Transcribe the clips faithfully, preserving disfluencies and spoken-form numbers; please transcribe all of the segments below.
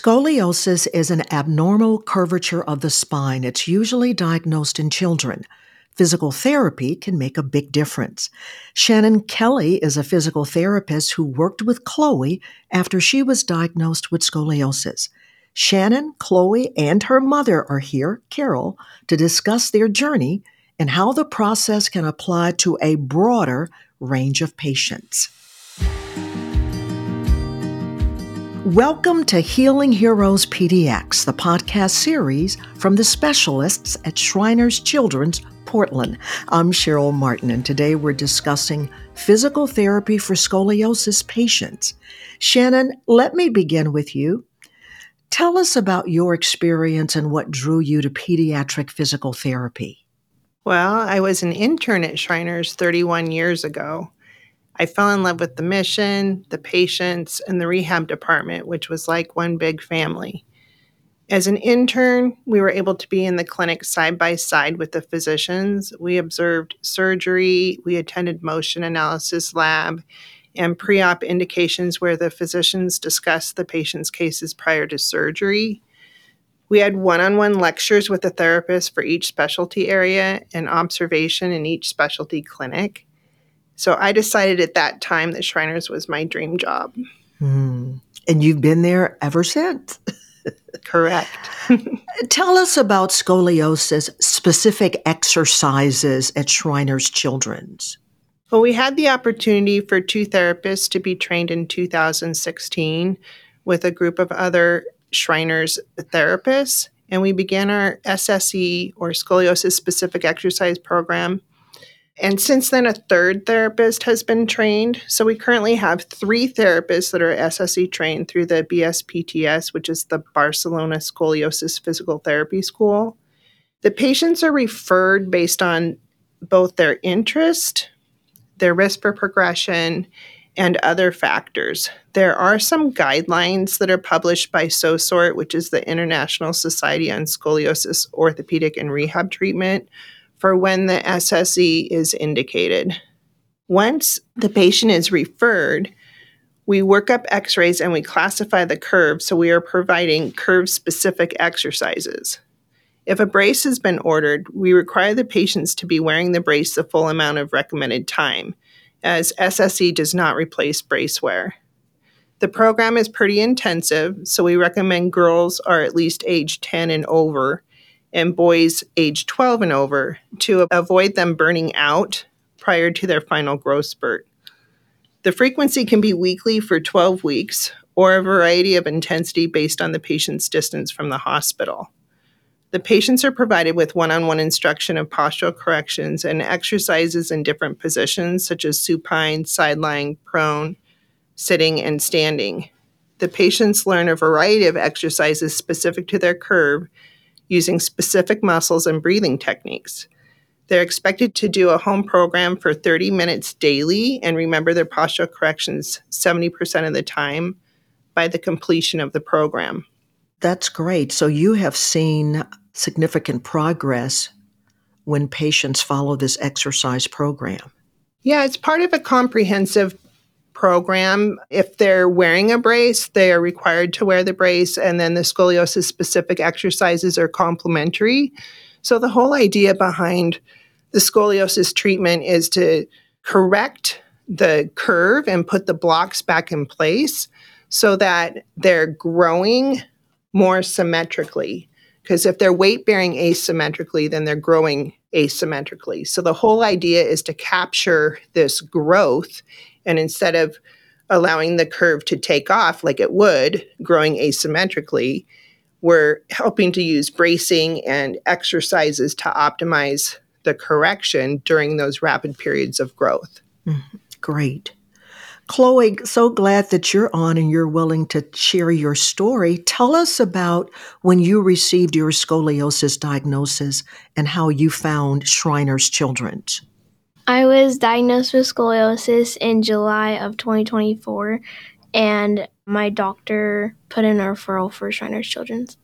Scoliosis is an abnormal curvature of the spine. It's usually diagnosed in children. Physical therapy can make a big difference. Shannon Kelly is a physical therapist who worked with Chloe after she was diagnosed with scoliosis. Shannon, Chloe, and her mother are here, Carol, to discuss their journey and how the process can apply to a broader range of patients. Welcome to Healing Heroes P D X, the podcast series from the specialists at Shriners Children's, Portland. I'm Cheryl Martin, and today we're discussing physical therapy for scoliosis patients. Shannon, let me begin with you. Tell us about your experience and what drew you to pediatric physical therapy. Well, I was an intern at Shriners thirty-one years ago. I fell in love with the mission, the patients, and the rehab department, which was like one big family. As an intern, we were able to be in the clinic side by side with the physicians. We observed surgery, we attended motion analysis lab, and pre-op indications where the physicians discussed the patient's cases prior to surgery. We had one-on-one lectures with the therapist for each specialty area and observation in each specialty clinic. So I decided at that time that Shriners was my dream job. Hmm. And you've been there ever since. Correct. Tell us about scoliosis specific exercises at Shriners Children's. Well, we had the opportunity for two therapists to be trained in two thousand sixteen with a group of other Shriners therapists, and we began our S S E, or Scoliosis Specific Exercise Program. And since then, a third therapist has been trained. So we currently have three therapists that are S S E trained through the B S P T S, which is the Barcelona Scoliosis Physical Therapy School. The patients are referred based on both their interest, their risk for progression, and other factors. There are some guidelines that are published by SOSORT, which is the International Society on Scoliosis, Orthopedic, and Rehab Treatment, for when the S S E is indicated. Once the patient is referred, we work up x-rays and we classify the curve, so we are providing curve-specific exercises. If a brace has been ordered, we require the patients to be wearing the brace the full amount of recommended time, as S S E does not replace brace wear. The program is pretty intensive, so we recommend girls are at least age ten and over, and boys age twelve and over, to avoid them burning out prior to their final growth spurt. The frequency can be weekly for twelve weeks, or a variety of intensity based on the patient's distance from the hospital. The patients are provided with one-on-one instruction of postural corrections and exercises in different positions, such as supine, side lying, prone, sitting, and standing. The patients learn a variety of exercises specific to their curve, using specific muscles and breathing techniques. They're expected to do a home program for thirty minutes daily and remember their postural corrections seventy percent of the time by the completion of the program. That's great. So you have seen significant progress when patients follow this exercise program. Yeah, it's part of a comprehensive program. If they're wearing a brace, they are required to wear the brace, and then the scoliosis specific exercises are complementary. So the whole idea behind the scoliosis treatment is to correct the curve and put the blocks back in place so that they're growing more symmetrically. Because if they're weight bearing asymmetrically, then they're growing asymmetrically. So the whole idea is to capture this growth, and instead of allowing the curve to take off like it would, growing asymmetrically, we're helping to use bracing and exercises to optimize the correction during those rapid periods of growth. Mm-hmm. Great. Chloe, so glad that you're on and you're willing to share your story. Tell us about when you received your scoliosis diagnosis and how you found Shriners Children's. I was diagnosed with scoliosis in July of twenty twenty-four, and my doctor put in a referral for Shriners Children's.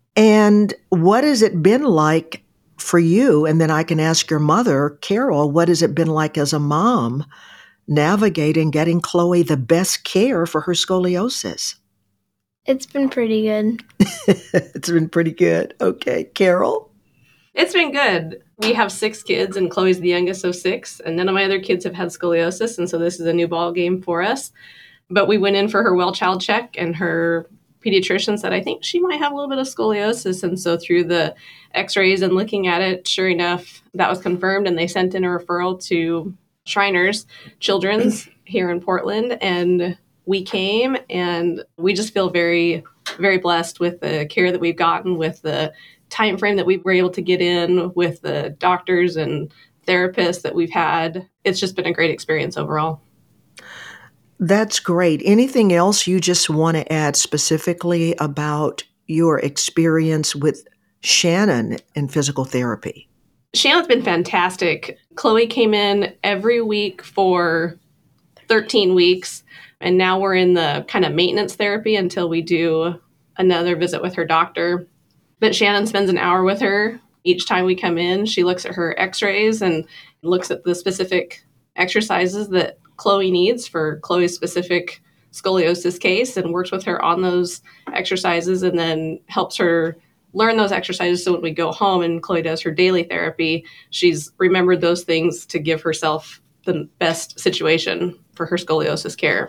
And what has it been like for you? And then I can ask your mother, Carol, what has it been like as a mom navigating getting Chloe the best care for her scoliosis? It's been pretty good. It's been pretty good. Okay, Carol? It's been good. We have six kids, and Chloe's the youngest of six, and none of my other kids have had scoliosis, and so this is a new ball game for us. But we went in for her well child check, and her pediatrician said, I think she might have a little bit of scoliosis. And so through the x-rays and looking at it, sure enough, that was confirmed, and they sent in a referral to Shriners Children's here in Portland, and we came, and we just feel very, very blessed with the care that we've gotten, with the time frame that we were able to get in, with the doctors and therapists that we've had. It's just been a great experience overall. That's great. Anything else you just want to add specifically about your experience with Shannon in physical therapy? Shannon's been fantastic. Chloe came in every week for thirteen weeks, and now we're in the kind of maintenance therapy until we do another visit with her doctor. But Shannon spends an hour with her each time we come in. She looks at her x-rays and looks at the specific exercises that Chloe needs for Chloe's specific scoliosis case, and works with her on those exercises, and then helps her learn those exercises so when we go home and Chloe does her daily therapy, she's remembered those things to give herself the best situation for her scoliosis care.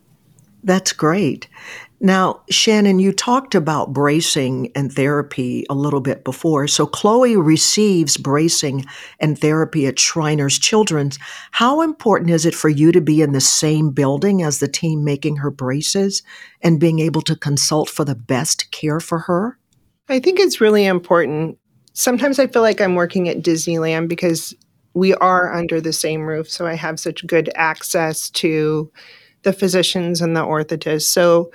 That's great. Now, Shannon, you talked about bracing and therapy a little bit before. So Chloe receives bracing and therapy at Shriners Children's. How important is it for you to be in the same building as the team making her braces and being able to consult for the best care for her? I think it's really important. Sometimes I feel like I'm working at Disneyland because we are under the same roof. So I have such good access to the physicians and the orthotists. So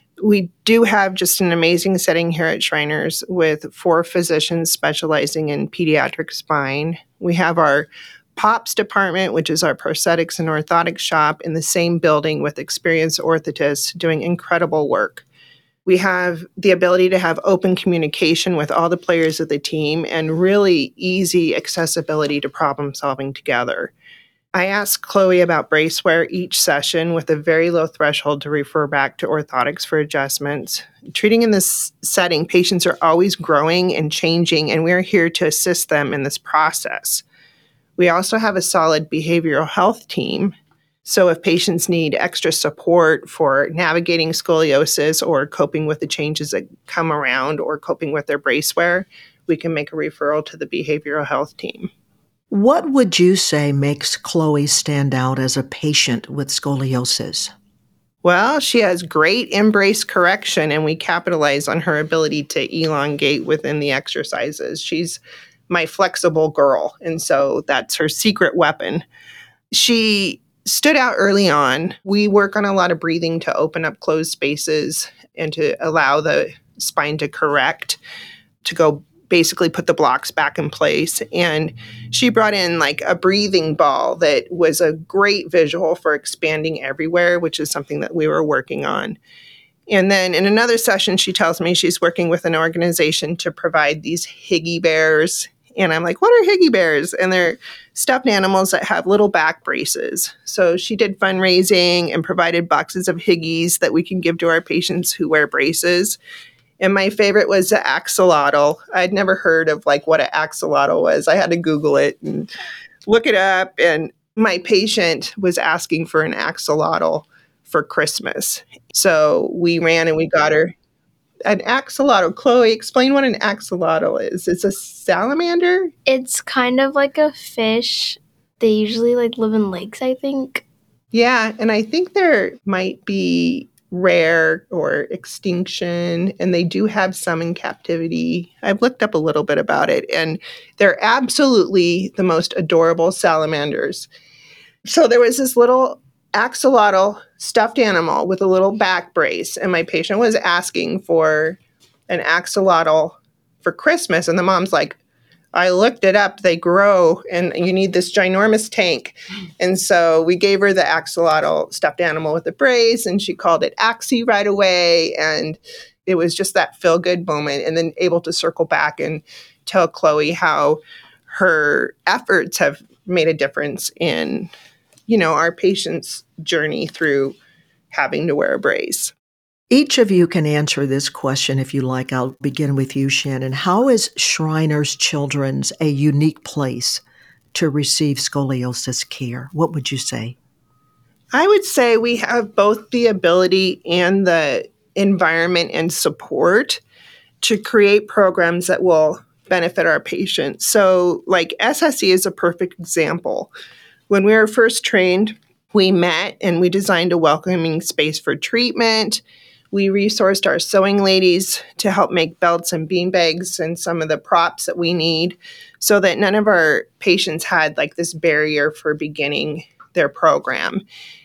we do have just an amazing setting here at Shriners with four physicians specializing in pediatric spine. We have our POPS department, which is our prosthetics and orthotics shop, in the same building with experienced orthotists doing incredible work. We have the ability to have open communication with all the players of the team and really easy accessibility to problem solving together. I ask Chloe about braceware each session with a very low threshold to refer back to orthotics for adjustments. Treating in this setting, patients are always growing and changing, and we're here to assist them in this process. We also have a solid behavioral health team. So if patients need extra support for navigating scoliosis or coping with the changes that come around or coping with their braceware, we can make a referral to the behavioral health team. What would you say makes Chloe stand out as a patient with scoliosis? Well, she has great embrace correction, and we capitalize on her ability to elongate within the exercises. She's my flexible girl, and so that's her secret weapon. She stood out early on. We work on a lot of breathing to open up closed spaces and to allow the spine to correct, to go basically put the blocks back in place. And she brought in like a breathing ball that was a great visual for expanding everywhere, which is something that we were working on. And then in another session, she tells me she's working with an organization to provide these Higgy bears. And I'm like, what are Higgy bears? And they're stuffed animals that have little back braces. So she did fundraising and provided boxes of Higgies that we can give to our patients who wear braces. And my favorite was the axolotl. I'd never heard of like what an axolotl was. I had to Google it and look it up. And my patient was asking for an axolotl for Christmas. So we ran and we got her an axolotl. Chloe, explain what an axolotl is. It's a salamander? It's kind of like a fish. They usually like live in lakes, I think. Yeah, and I think there might be rare or extinction, and they do have some in captivity. I've looked up a little bit about it, and they're absolutely the most adorable salamanders. So there was this little axolotl stuffed animal with a little back brace, and my patient was asking for an axolotl for Christmas, and the mom's like, I looked it up. They grow, and you need this ginormous tank. And so we gave her the axolotl stuffed animal with a brace, and she called it Axie right away. And it was just that feel-good moment, and then able to circle back and tell Chloe how her efforts have made a difference in, you know, our patient's journey through having to wear a brace. Each of you can answer this question if you like. I'll begin with you, Shannon. How is Shriners Children's a unique place to receive scoliosis care? What would you say? I would say we have both the ability and the environment and support to create programs that will benefit our patients. So, like S S E is a perfect example. When we were first trained, we met and we designed a welcoming space for treatment. We resourced our sewing ladies to help make belts and beanbags and some of the props that we need so that none of our patients had like this barrier for beginning their program.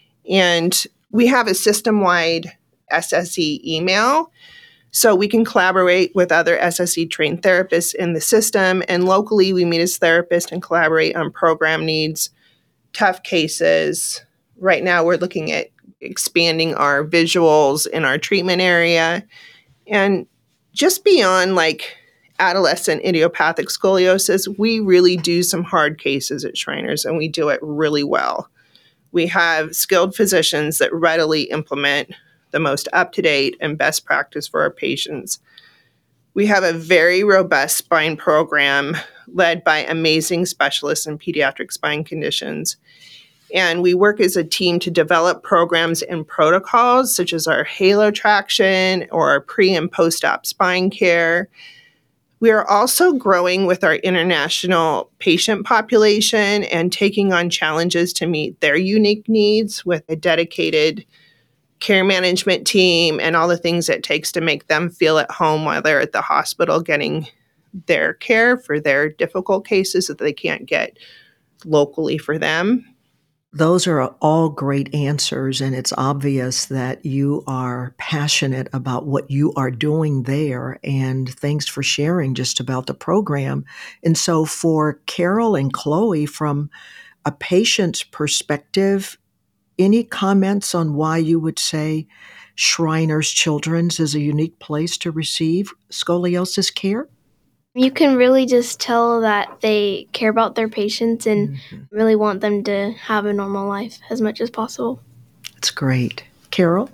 And we have a system-wide S S E email, so we can collaborate with other S S E trained therapists in the system. And locally, we meet as therapists and collaborate on program needs, tough cases. Right now, we're looking at expanding our visuals in our treatment area. And just beyond like adolescent idiopathic scoliosis, we really do some hard cases at Shriners, and we do it really well. We have skilled physicians that readily implement the most up-to-date and best practice for our patients. We have a very robust spine program led by amazing specialists in pediatric spine conditions. And we work as a team to develop programs and protocols such as our halo traction or our pre and post-op spine care. We are also growing with our international patient population and taking on challenges to meet their unique needs with a dedicated care management team and all the things it takes to make them feel at home while they're at the hospital getting their care for their difficult cases that they can't get locally for them. Those are all great answers, and it's obvious that you are passionate about what you are doing there, and thanks for sharing just about the program. And so for Carol and Chloe, from a patient's perspective, any comments on why you would say Shriners Children's is a unique place to receive scoliosis care? You can really just tell that they care about their patients and mm-hmm. really want them to have a normal life as much as possible. That's great. Carol?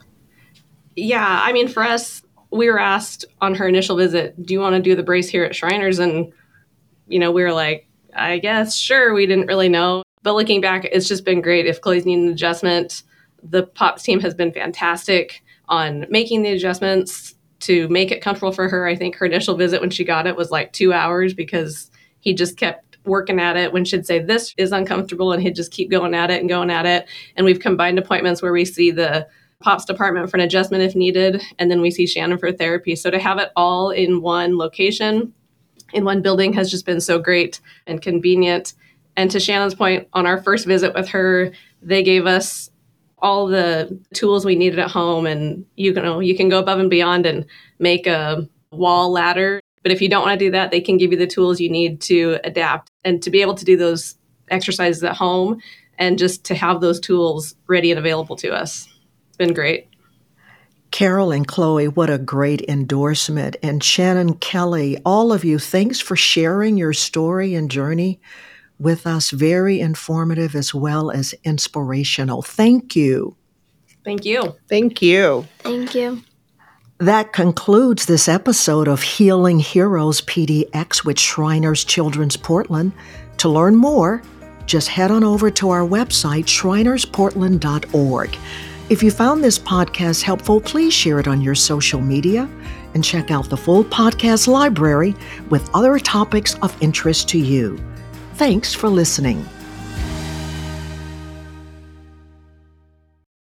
Yeah, I mean, for us, we were asked on her initial visit, do you want to do the brace here at Shriners? And, you know, we were like, I guess, sure, we didn't really know. But looking back, it's just been great. If Chloe's needing an adjustment, the Pops team has been fantastic on making the adjustments to make it comfortable for her. I think her initial visit when she got it was like two hours because he just kept working at it when she'd say, this is uncomfortable, and he'd just keep going at it and going at it. And we've combined appointments where we see the Pops department for an adjustment if needed, and then we see Shannon for therapy. So to have it all in one location, in one building, has just been so great and convenient. And to Shannon's point, on our first visit with her, they gave us all the tools we needed at home, and you know you can go above and beyond and make a wall ladder. But if you don't want to do that, they can give you the tools you need to adapt and to be able to do those exercises at home and just to have those tools ready and available to us. It's been great. Carol and Chloe, what a great endorsement. And Shannon, Kelly, all of you, thanks for sharing your story and journey with us. Very informative as well as inspirational. Thank you. Thank you. Thank you. Thank you. That concludes this episode of Healing Heroes P D X with Shriners Children's Portland. To learn more, just head on over to our website, shriners portland dot org. If you found this podcast helpful, please share it on your social media and check out the full podcast library with other topics of interest to you. Thanks for listening.